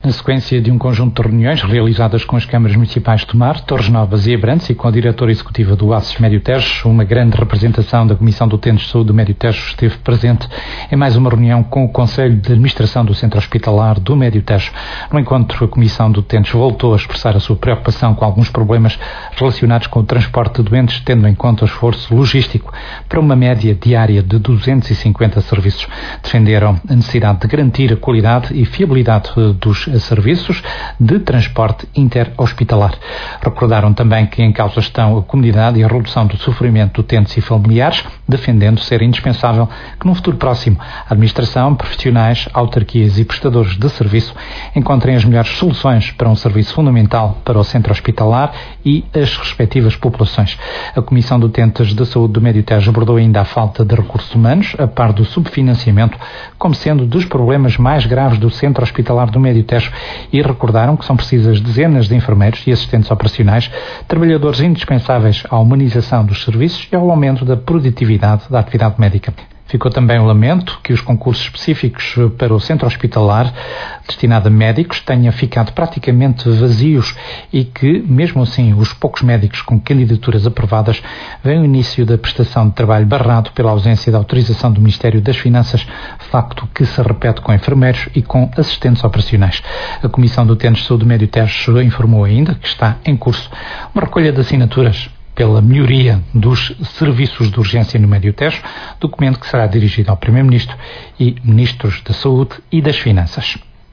Na sequência de um conjunto de reuniões realizadas com as câmaras municipais de Tomar, Torres Novas e Abrantes e com a diretora executiva do ACES Médio Tejo, uma grande representação da Comissão do Utentes de Saúde do Médio Tejo esteve presente em mais uma reunião com o Conselho de Administração do Centro Hospitalar do Médio Tejo. No encontro, a Comissão do Utentes voltou a expressar a sua preocupação com alguns problemas relacionados com o transporte de doentes, tendo em conta o esforço logístico para uma média diária de 250 serviços. Defenderam a necessidade de garantir a qualidade e fiabilidade dos serviços de transporte interhospitalar. Recordaram também que em causa estão a comunidade e a redução do sofrimento de utentes e familiares, defendendo ser indispensável que num futuro próximo a administração, profissionais, autarquias e prestadores de serviço encontrem as melhores soluções para um serviço fundamental para o centro hospitalar e as respectivas populações. A Comissão de Utentes de Saúde do Médio Tejo abordou ainda a falta de recursos humanos, a par do subfinanciamento, como sendo dos problemas mais graves do centro hospitalar do Médio Tejo, e recordaram que são precisas dezenas de enfermeiros e assistentes operacionais, trabalhadores indispensáveis à humanização dos serviços e ao aumento da produtividade da atividade médica. Ficou também o lamento que os concursos específicos para o centro hospitalar destinado a médicos tenham ficado praticamente vazios e que, mesmo assim, os poucos médicos com candidaturas aprovadas veem o início da prestação de trabalho barrado pela ausência de autorização do Ministério das Finanças, facto que se repete com enfermeiros e com assistentes operacionais. A Comissão do Utentes de Saúde do Médio Tejo informou ainda que está em curso uma recolha de assinaturas pela melhoria dos serviços de urgência no Médio Tejo, documento que será dirigido ao Primeiro-Ministro e Ministros da Saúde e das Finanças.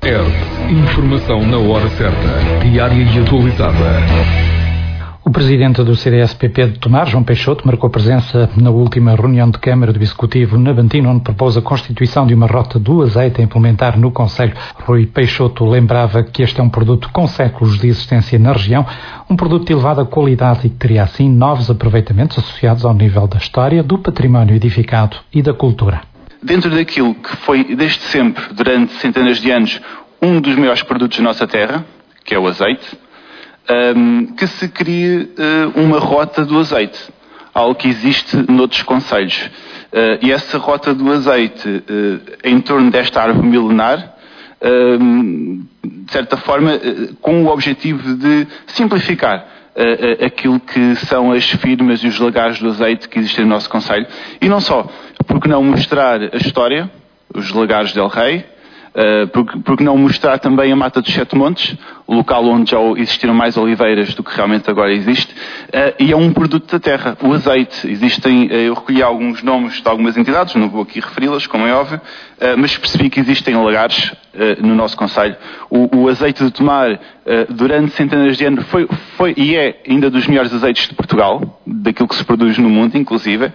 Informação na hora certa, diária e atualizada. O presidente do CDS-PP de Tomar, João Peixoto, marcou presença na última reunião de Câmara do Executivo na Bantina, onde propôs a constituição de uma rota do azeite a implementar no Conselho. Rui Peixoto lembrava que este é um produto com séculos de existência na região, um produto de elevada qualidade e que teria assim novos aproveitamentos associados ao nível da história, do património edificado e da cultura. Dentro daquilo que foi desde sempre, durante centenas de anos, um dos maiores produtos da nossa terra, que é o azeite, que se crie uma rota do azeite, algo que existe noutros concelhos. E essa rota do azeite, em torno desta árvore milenar, de certa forma, com o objetivo de simplificar aquilo que são as firmas e os lagares do azeite que existem no nosso concelho. E não só, porque não mostrar a história, os lagares del Rei, porque não mostrar também a Mata dos Sete Montes, o local onde já existiram mais oliveiras do que realmente agora existe, e é um produto da terra, o azeite. Eu recolhi alguns nomes de algumas entidades, não vou aqui referi-las, como é óbvio, mas percebi que existem lagares no nosso concelho. O azeite de Tomar, durante centenas de anos, foi e é ainda dos melhores azeites de Portugal, daquilo que se produz no mundo, inclusive.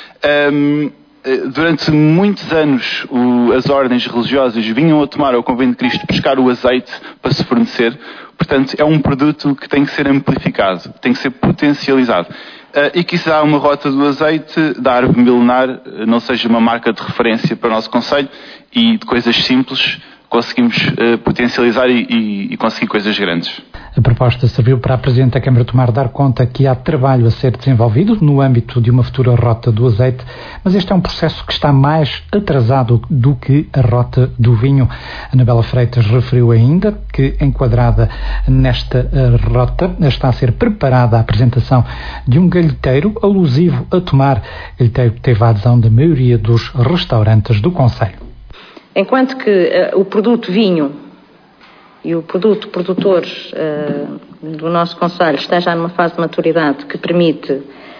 Durante muitos anos as ordens religiosas vinham a Tomar ao Convento de Cristo pescar o azeite para se fornecer. Portanto, é um produto que tem que ser amplificado, tem que ser potencializado. E quizá uma rota do azeite da árvore milenar não seja uma marca de referência para o nosso concelho, e de coisas simples conseguimos potencializar e conseguir coisas grandes. A proposta serviu para a Presidente da Câmara de Tomar dar conta que há trabalho a ser desenvolvido no âmbito de uma futura rota do azeite, mas este é um processo que está mais atrasado do que a rota do vinho. Anabela Freitas referiu ainda que, enquadrada nesta rota, está a ser preparada a apresentação de um galheteiro alusivo a Tomar, galheteiro que teve a adesão da maioria dos restaurantes do concelho. Enquanto que o produto vinho e o produto produtor do nosso concelho está já numa fase de maturidade que permite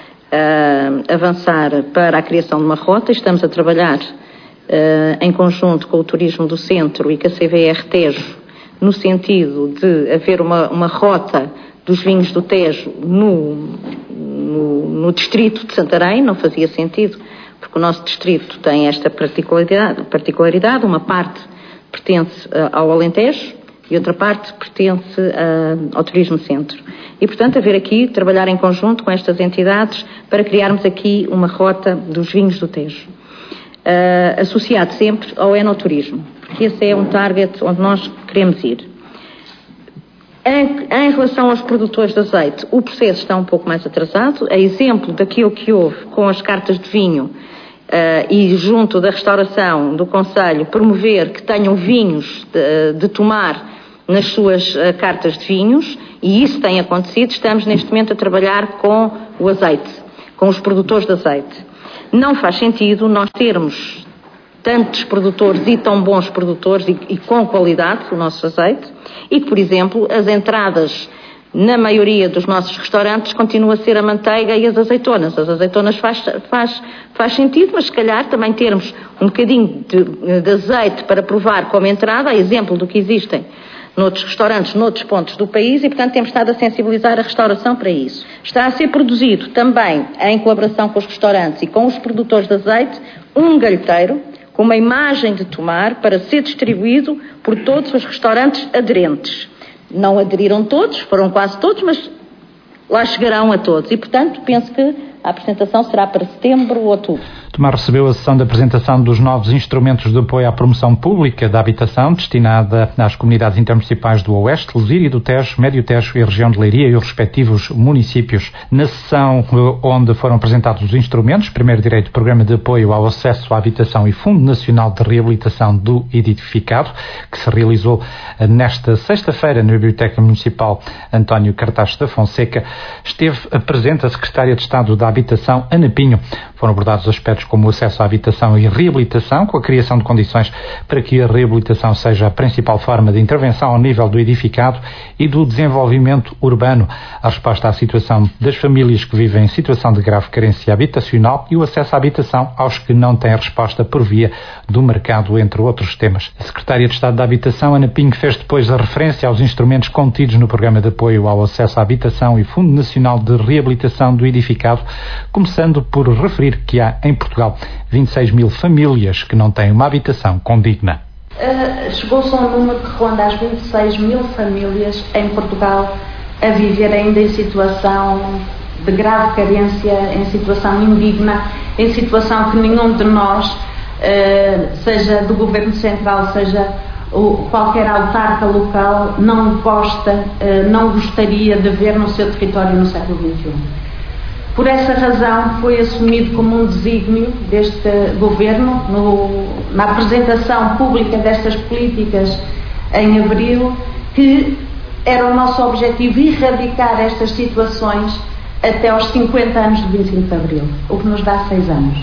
avançar para a criação de uma rota, estamos a trabalhar em conjunto com o Turismo do Centro e com a CVR Tejo, no sentido de haver uma rota dos vinhos do Tejo no distrito de Santarém. Não fazia sentido, porque o nosso distrito tem esta particularidade, uma parte pertence ao Alentejo e outra parte pertence ao Turismo Centro. E, portanto, trabalhar em conjunto com estas entidades para criarmos aqui uma rota dos vinhos do Tejo, associado sempre ao enoturismo, porque esse é um target onde nós queremos ir. Em relação aos produtores de azeite, o processo está um pouco mais atrasado. A exemplo daquilo que houve com as cartas de vinho, e junto da restauração do concelho promover que tenham vinhos de Tomar nas suas cartas de vinhos, e isso tem acontecido. Estamos neste momento a trabalhar com o azeite, com os produtores de azeite. Não faz sentido nós termos tantos produtores e tão bons produtores e com qualidade o nosso azeite, e que, por exemplo, as entradas na maioria dos nossos restaurantes continua a ser a manteiga e as azeitonas. As azeitonas faz sentido, mas se calhar também termos um bocadinho de azeite para provar como entrada, a exemplo do que existem noutros restaurantes, noutros pontos do país, e portanto temos estado a sensibilizar a restauração para isso. Está a ser produzido também, em colaboração com os restaurantes e com os produtores de azeite, um galheteiro com uma imagem de Tomar para ser distribuído por todos os restaurantes aderentes. Não aderiram todos, foram quase todos, mas lá chegarão a todos. E, portanto, penso que a apresentação será para setembro ou outubro. Tomar recebeu a sessão de apresentação dos novos instrumentos de apoio à promoção pública da habitação, destinada às comunidades intermunicipais do Oeste, Lesíria, do Tejo, Médio Tejo e a região de Leiria e os respectivos municípios. Na sessão onde foram apresentados os instrumentos, primeiro direito, Programa de Apoio ao Acesso à Habitação e Fundo Nacional de Reabilitação do Edificado, que se realizou nesta sexta-feira na Biblioteca Municipal António Cartaz da Fonseca, esteve presente a Secretária de Estado da Habitação, Ana Pinho. Foram abordados aspectos como o acesso à habitação e reabilitação, com a criação de condições para que a reabilitação seja a principal forma de intervenção ao nível do edificado e do desenvolvimento urbano, a resposta à situação das famílias que vivem em situação de grave carência habitacional e o acesso à habitação aos que não têm resposta por via do mercado, entre outros temas. A Secretária de Estado da Habitação, Ana Pinho, fez depois a referência aos instrumentos contidos no Programa de Apoio ao Acesso à Habitação e Fundo Nacional de Reabilitação do Edificado, começando por referir que há em Portugal 26 mil famílias que não têm uma habitação condigna. Chegou-se a um número que ronda as 26 mil famílias em Portugal a viver ainda em situação de grave carência, em situação indigna, em situação que nenhum de nós, seja do Governo Central, seja qualquer autarca local, não gostaria de ver no seu território no século XXI. Por essa razão foi assumido como um desígnio deste Governo, na apresentação pública destas políticas em abril, que era o nosso objetivo erradicar estas situações até aos 50 anos de 25 de Abril, o que nos dá 6 anos.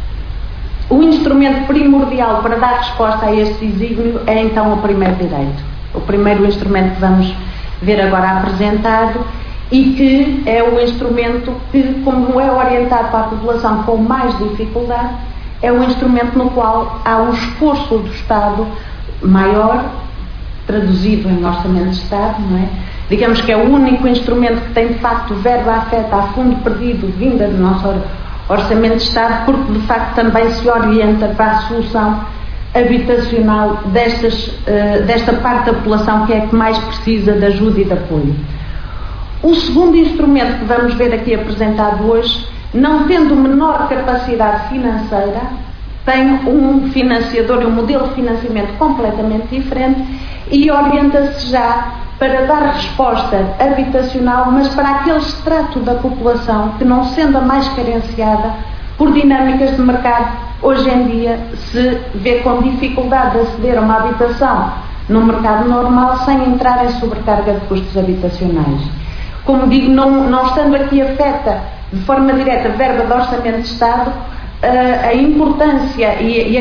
O instrumento primordial para dar resposta a este desígnio é então o primeiro direito. O primeiro instrumento que vamos ver agora apresentado, e que é o instrumento que, como é orientado para a população com mais dificuldade, é um instrumento no qual há um esforço do Estado maior, traduzido em orçamento de Estado, não é? Digamos que é o único instrumento que tem de facto verba afeta a fundo perdido vinda do nosso orçamento de Estado, porque de facto também se orienta para a solução habitacional desta parte da população que é a que mais precisa de ajuda e de apoio. O segundo instrumento que vamos ver aqui apresentado hoje, não tendo menor capacidade financeira, tem um financiador e um modelo de financiamento completamente diferente e orienta-se já para dar resposta habitacional, mas para aquele extrato da população que, não sendo a mais carenciada por dinâmicas de mercado, hoje em dia se vê com dificuldade de aceder a uma habitação no mercado normal sem entrar em sobrecarga de custos habitacionais. Como digo, não estando aqui afeta de forma direta a verba do Orçamento de Estado, a importância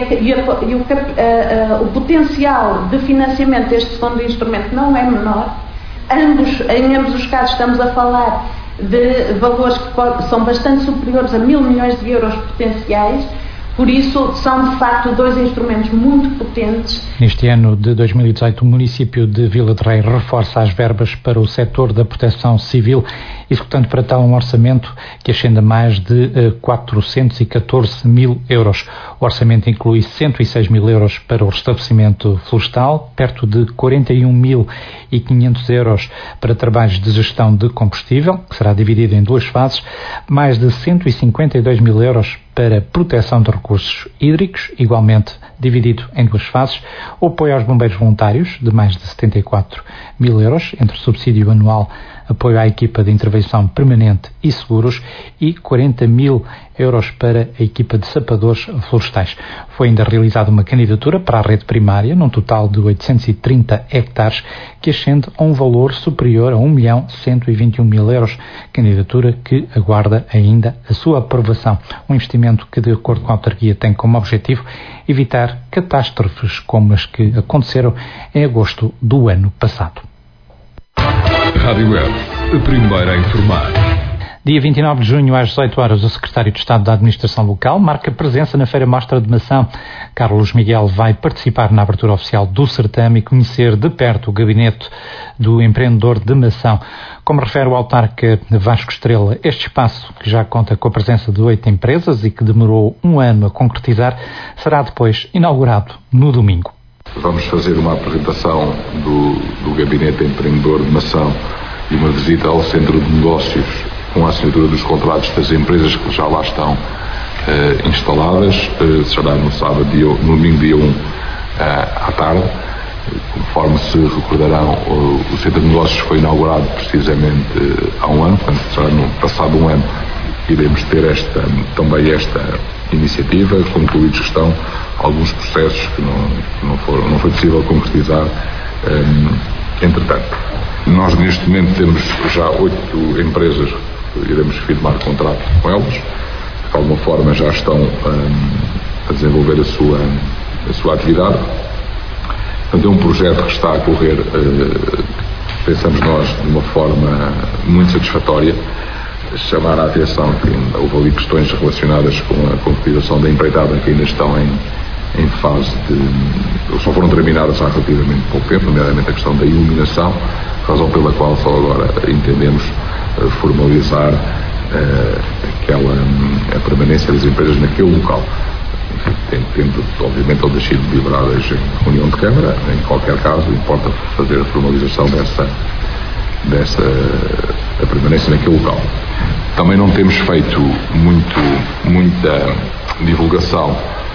o potencial de financiamento deste segundo instrumento não é menor. Em ambos os casos estamos a falar de valores que são bastante superiores a 1.000 milhões de euros potenciais. Por isso, são de facto dois instrumentos muito potentes. Neste ano de 2018, o município de Vila de Rei reforça as verbas para o setor da proteção civil, executando para tal um orçamento que ascende a mais de 414 mil euros. O orçamento inclui 106 mil euros para o restabelecimento florestal, perto de 41.500 euros para trabalhos de gestão de combustível, que será dividido em duas fases, mais de 152 mil euros para proteção de recursos hídricos, igualmente dividido em 2 fases, o apoio aos bombeiros voluntários, de mais de 74 mil euros, entre subsídio anual, apoio à equipa de intervenção permanente e seguros, e 40 mil euros para a equipa de sapadores florestais. Foi ainda realizada uma candidatura para a rede primária, num total de 830 hectares, que ascende a um valor superior a 1.121.000 euros, candidatura que aguarda ainda a sua aprovação. Um investimento que, de acordo com a autarquia, tem como objetivo evitar catástrofes como as que aconteceram em agosto do ano passado. Rádio Web, a primeira a informar. Dia 29 de junho, às 18 horas, o Secretário de Estado da Administração Local marca presença na Feira Mostra de Mação. Carlos Miguel vai participar na abertura oficial do certame e conhecer de perto o gabinete do empreendedor de Mação. Como refere o autarca Vasco Estrela, este espaço, que já conta com a presença de 8 empresas e que demorou um ano a concretizar, será depois inaugurado no domingo. Vamos fazer uma apresentação do gabinete empreendedor de Mação e uma visita ao centro de negócios com a assinatura dos contratos das empresas que já lá estão instaladas. Será no sábado, no domingo, dia 1, à tarde. Conforme se recordarão, o centro de negócios foi inaugurado precisamente há um ano, portanto, será no passado um ano iremos ter também esta iniciativa. Concluídos estão alguns processos que não foi possível concretizar entretanto. Nós neste momento temos já 8 empresas que iremos firmar contrato com elas, que de alguma forma já estão a desenvolver a sua atividade. Portanto, é um projeto que está a correr, pensamos nós, de uma forma muito satisfatória. Chamar a atenção que houve ali questões relacionadas com a concretização da empreitada que ainda estão em fase só foram terminadas há relativamente pouco tempo, nomeadamente a questão da iluminação, razão pela qual só agora entendemos formalizar a permanência das empresas naquele local. Tendo, obviamente, todas sido deliberadas em reunião de Câmara, em qualquer caso, importa fazer a formalização dessa permanência naquele local. Também não temos feito muita divulgação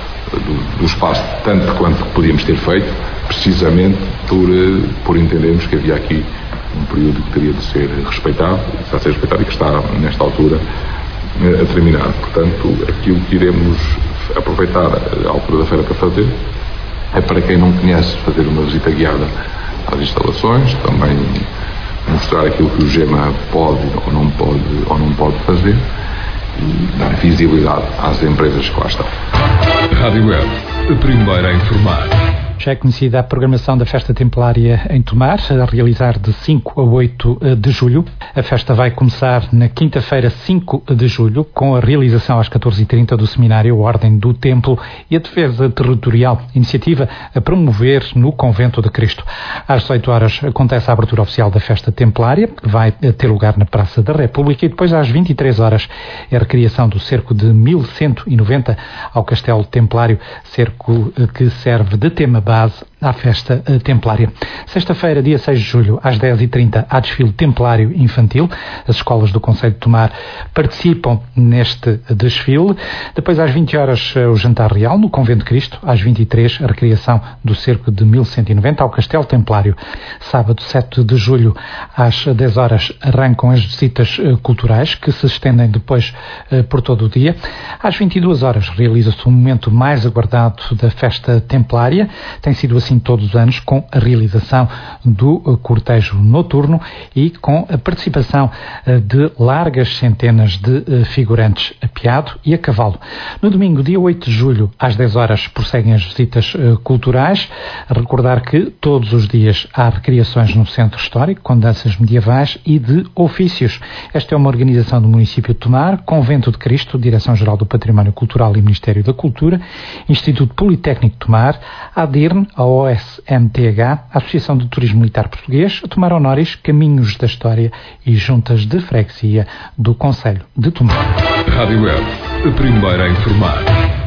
do espaço, tanto quanto podíamos ter feito, precisamente por entendermos que havia aqui um período que teria de ser respeitado, está a ser respeitado e que está, nesta altura, a terminar. Portanto, aquilo que iremos aproveitar a altura da feira para fazer é, para quem não conhece, fazer uma visita guiada às instalações, também mostrar aquilo que o GEMA pode ou não pode fazer e dar visibilidade às empresas que lá estão. Rádio Web, a primeira a informar. Já é conhecida a programação da Festa Templária em Tomar, a realizar de 5 a 8 de julho. A festa vai começar na quinta-feira, 5 de julho, com a realização às 14h30 do seminário Ordem do Templo e a Defesa Territorial, iniciativa a promover no Convento de Cristo. Às 18 horas acontece a abertura oficial da Festa Templária, que vai ter lugar na Praça da República, e depois às 23 horas é a recriação do cerco de 1190 ao Castelo Templário, cerco que serve de tema base à Festa Templária. Sexta-feira, dia 6 de julho, às 10h30, há desfile templário infantil. As escolas do Concelho de Tomar participam neste desfile. Depois, às 20 horas, o jantar real no Convento de Cristo. Às 23, a recriação do cerco de 1190 ao Castelo Templário. Sábado, 7 de julho, às 10 horas, arrancam as visitas culturais, que se estendem depois por todo o dia. Às 22 horas, realiza-se o momento mais aguardado da Festa Templária. Tem sido assim todos os anos, com a realização do cortejo noturno e com a participação de largas centenas de figurantes a piado e a cavalo. No domingo, dia 8 de julho, às 10 horas, prosseguem as visitas culturais. A recordar que todos os dias há recriações no Centro Histórico, com danças medievais e de ofícios. Esta é uma organização do município de Tomar, Convento de Cristo, Direção-Geral do Património Cultural e Ministério da Cultura, Instituto Politécnico de Tomar, a ADIRN, a OSMTH, a Associação de Turismo Militar Português, a Tomar Honoris, Caminhos da História e Juntas de Freguesia do Concelho de Tomar. Rádio Web, a primeira a informar.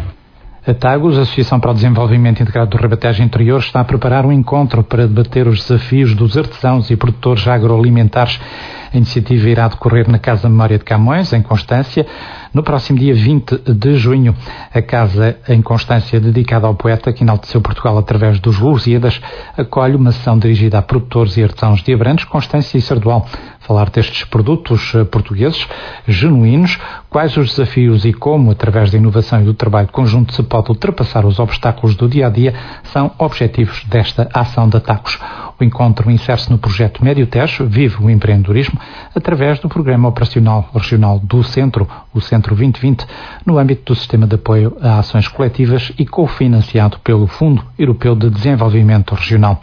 A TAGOS, a Associação para o Desenvolvimento Integrado do Ribatejo Interior, está a preparar um encontro para debater os desafios dos artesãos e produtores agroalimentares A iniciativa irá decorrer na Casa Memória de Camões, em Constância, no próximo dia 20 de junho. A Casa em Constância, dedicada ao poeta que enalteceu Portugal através dos Lusíadas, acolhe uma sessão dirigida a produtores e artesãos de Abrantes, Constância e Sardual. Falar destes produtos portugueses genuínos, quais os desafios e como, através da inovação e do trabalho conjunto, se pode ultrapassar os obstáculos do dia-a-dia, são objetivos desta ação da TACOS. O encontro insere-se no projeto Médio Tejo, Vive o Empreendedorismo, através do Programa Operacional Regional do Centro, o Centro 2020, no âmbito do Sistema de Apoio a Ações Coletivas e cofinanciado pelo Fundo Europeu de Desenvolvimento Regional.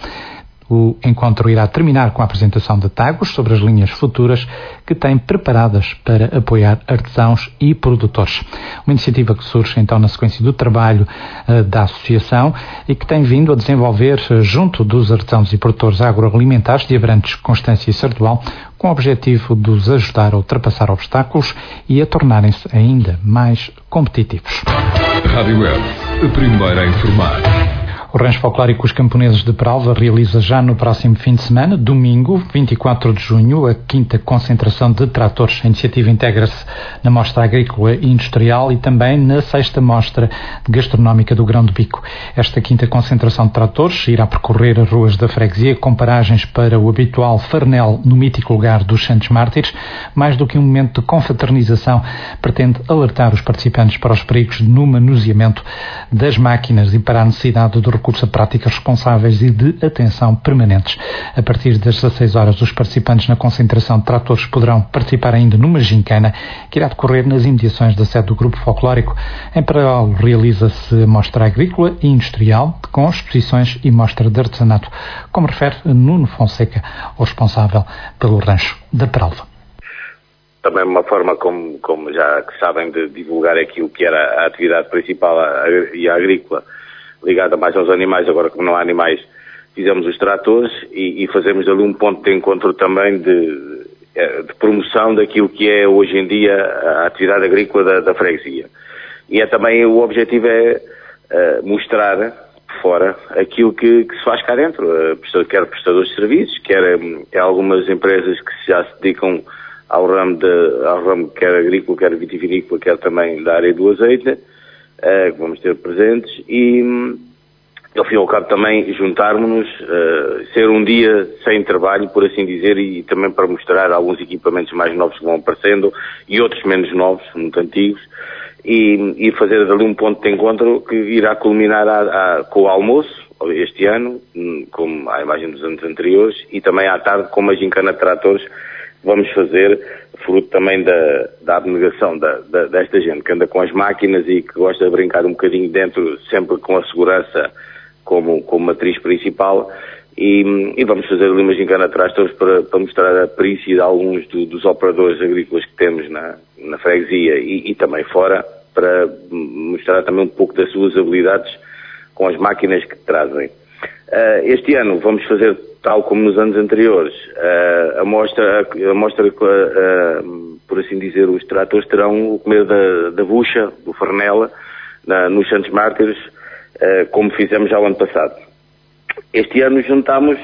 O encontro irá terminar com a apresentação de TACOS sobre as linhas futuras que tem preparadas para apoiar artesãos e produtores. Uma iniciativa que surge então na sequência do trabalho da associação e que tem vindo a desenvolver junto dos artesãos e produtores agroalimentares de Abrantes, Constância e Sardual, com o objetivo de os ajudar a ultrapassar obstáculos e a tornarem-se ainda mais competitivos. Rádio Web, a primeira a informar. O Rancho Folclórico Os Camponeses de Peralva realiza já no próximo fim de semana, domingo, 24 de junho, a 5ª concentração de tratores. A iniciativa integra-se na Mostra Agrícola e Industrial e também na 6ª Mostra Gastronómica do Grão de Bico. Esta 5ª concentração de tratores irá percorrer as ruas da freguesia com paragens para o habitual farnel no mítico lugar dos Santos Mártires. Mais do que um momento de confraternização, pretende alertar os participantes para os perigos no manuseamento das máquinas e para a necessidade do recurso a práticas responsáveis e de atenção permanentes. A partir das 16 horas, os participantes na concentração de tratores poderão participar ainda numa gincana que irá decorrer nas imediações da sede do Grupo Folclórico. Em paralelo, realiza-se a Mostra Agrícola e Industrial com exposições e mostra de artesanato, como refere Nuno Fonseca, o responsável pelo Rancho da Peralva. Também uma forma, como já que sabem, de divulgar aquilo que era a atividade principal e a agrícola, ligada mais aos animais. Agora, como não há animais, fizemos os tratores e fazemos ali um ponto de encontro também de promoção daquilo que é hoje em dia a atividade agrícola da freguesia. E também o objetivo é mostrar fora aquilo que se faz cá dentro, quer prestadores de serviços, quer algumas empresas que já se dedicam ao ramo quer agrícola, quer vitivinícola, quer também da área do azeite, que vamos ter presentes, e ao fim e ao cabo também juntarmos-nos, ser um dia sem trabalho, por assim dizer, e também para mostrar alguns equipamentos mais novos que vão aparecendo e outros menos novos, muito antigos, e fazer dali um ponto de encontro que irá culminar com o almoço este ano, como à imagem dos anos anteriores, e também à tarde com uma gincana de tratores que vamos fazer, fruto também da abnegação desta gente que anda com as máquinas e que gosta de brincar um bocadinho dentro, sempre com a segurança como matriz principal, e vamos fazer ali uma gincana de tratores para mostrar a perícia de alguns dos operadores agrícolas que temos na freguesia e também fora, para mostrar também um pouco das suas habilidades com as máquinas que trazem. Este ano vamos fazer, tal como nos anos anteriores, a mostra por assim dizer, os tratores terão o comer da bucha, do farnela, nos Santos Mártires, como fizemos já o ano passado. Este ano juntámos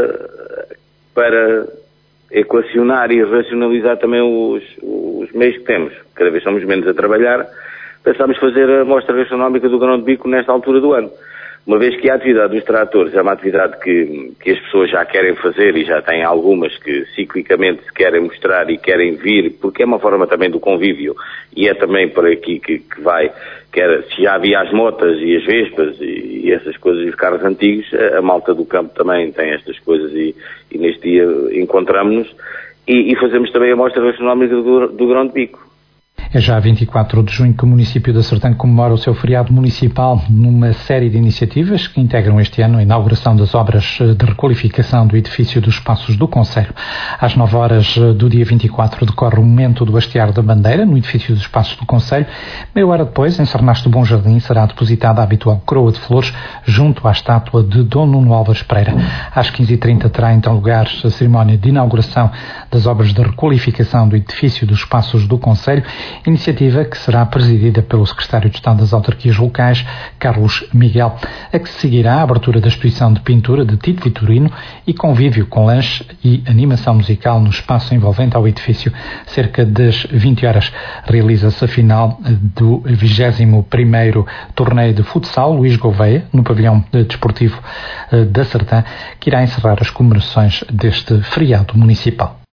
para equacionar e racionalizar também os meios que temos. Cada vez somos menos a trabalhar. Pensámos fazer a Mostra Gastronómica do Grão de Bico nesta altura do ano. Uma vez que a atividade dos tratores é uma atividade que as pessoas já querem fazer e já têm algumas que ciclicamente se querem mostrar e querem vir, porque é uma forma também do convívio, e é também por aqui que vai, se já havia as motas e as vespas e essas coisas e os carros antigos, a malta do campo também tem estas coisas e neste dia encontramos-nos e fazemos também a Mostra Gastronómica do Grão de Bico. É já 24 de junho que o município da Sertã comemora o seu feriado municipal numa série de iniciativas que integram este ano a inauguração das obras de requalificação do edifício dos Passos do Concelho. Às 9 horas do dia 24 decorre o momento do hastear da bandeira no edifício dos Passos do Concelho. Meia hora depois, em Sarnasto do Bom Jardim, será depositada a habitual coroa de flores junto à estátua de Dom Nuno Álvares Pereira. Às 15h30 terá então lugar a cerimónia de inauguração das obras de requalificação do edifício dos Passos do Concelho Iniciativa que será presidida pelo secretário de Estado das Autarquias Locais, Carlos Miguel, a que seguirá a abertura da exposição de pintura de Tito Vitorino e convívio com lanche e animação musical no espaço envolvente ao edifício. Cerca das 20 horas realiza-se a final do 21º torneio de futsal Luís Gouveia, no pavilhão desportivo da Sertã, que irá encerrar as comemorações deste feriado municipal.